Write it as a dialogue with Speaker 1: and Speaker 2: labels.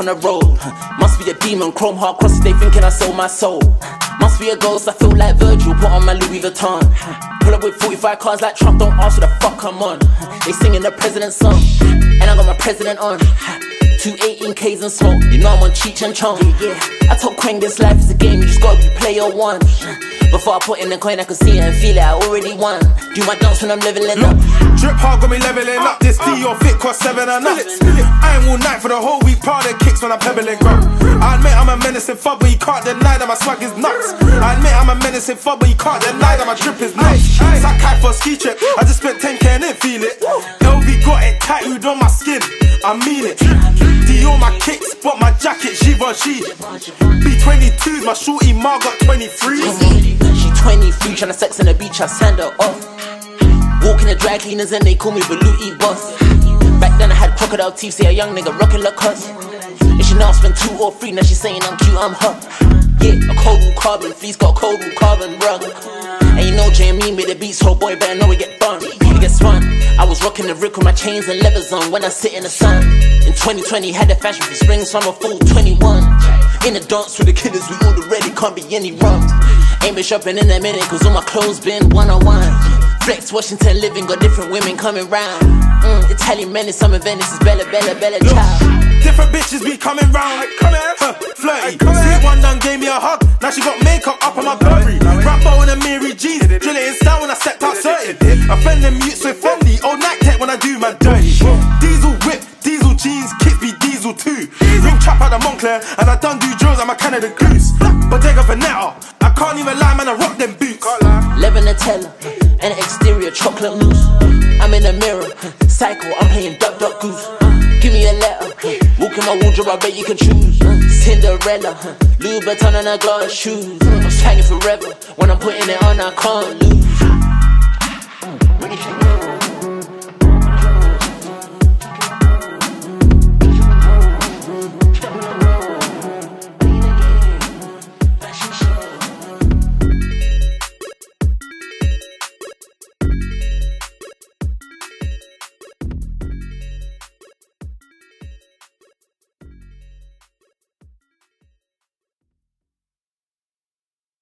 Speaker 1: on the road. Must be a demon, chrome heart crosses, they thinking I sold my soul. Must be a ghost, I feel like Virgil, put on my Louis Vuitton. Pull up with 45 cars like Trump, don't ask who the fuck I'm on. They singing the president's song, and I got my president on. 218Ks and smoke, you know I'm on Cheech and Chong. Yeah, I told Quang this life is a game, you just gotta be player one. Before I put in the coin, I could see it and feel it, I already won. Do my dance when I'm leveling up.
Speaker 2: Drip hard got me leveling up. This Dior fit cost 7 and up. I ain't all night for the whole week. Prada kicks when I'm pebbling go. I admit I'm a menacing fuck, but you can't deny that my swag is nuts. I admit I'm a menacing fuck, but you can't deny that my drip is nuts. Sakai for a ski trip, I just spent 10K and didn't feel it. LV got it tattooed on my skin, I mean it. Dior my kicks, but my jacket Givenchy. B22's my shorty Ma got 23s.
Speaker 1: She 23, tryna sex on the beach, I send her off. Walking the dry cleaners and they call me Baluti boss. Back then I had crocodile teeth, say a young nigga rockin' Lacoste. And she now spend 2 or 3, now she saying I'm cute, I'm hot. Yeah, a cold wool carbon, fleece got a cold wool carbon rug. And you know J&Me made the beats, so boy better know we get burned, we get spun. I was rocking the Rick with my chains and leathers on when I sit in the sun. In 2020 had the fashion for spring, summer, fall 21. In the dance with the killers, we all ready, can't be any wrong. Ain't been shopping in a minute, cause all my clothes been one-on-one. Flex, Washington living, got different women coming round. Italian menace, summer Venice is Bella, Bella, Bella child.
Speaker 2: Different bitches be coming round, flirty. Sweet one done gave me a hug, now she got makeup up on my Burberry. Rambo and a Mary G's, drill it in style when I stepped out certain. Offend them mutes with Fendi, old night tech when I do my dirty. Diesel whip, diesel jeans, kicks be diesel too. Ring trap out the Montclair, and I done do drills, I'm a Canada goose. Bottega Veneta, I can't even lie, man, I rock them boots.
Speaker 1: Leather Nutella, and the exterior chocolate mousse. I'm in the mirror, psycho, I'm playing duck, duck, goose. Give me a letter, walk in my wardrobe, I bet you can choose. Cinderella, Louis Vuitton and her glass shoes. I'm swaging forever, when I'm putting it on I can't lose.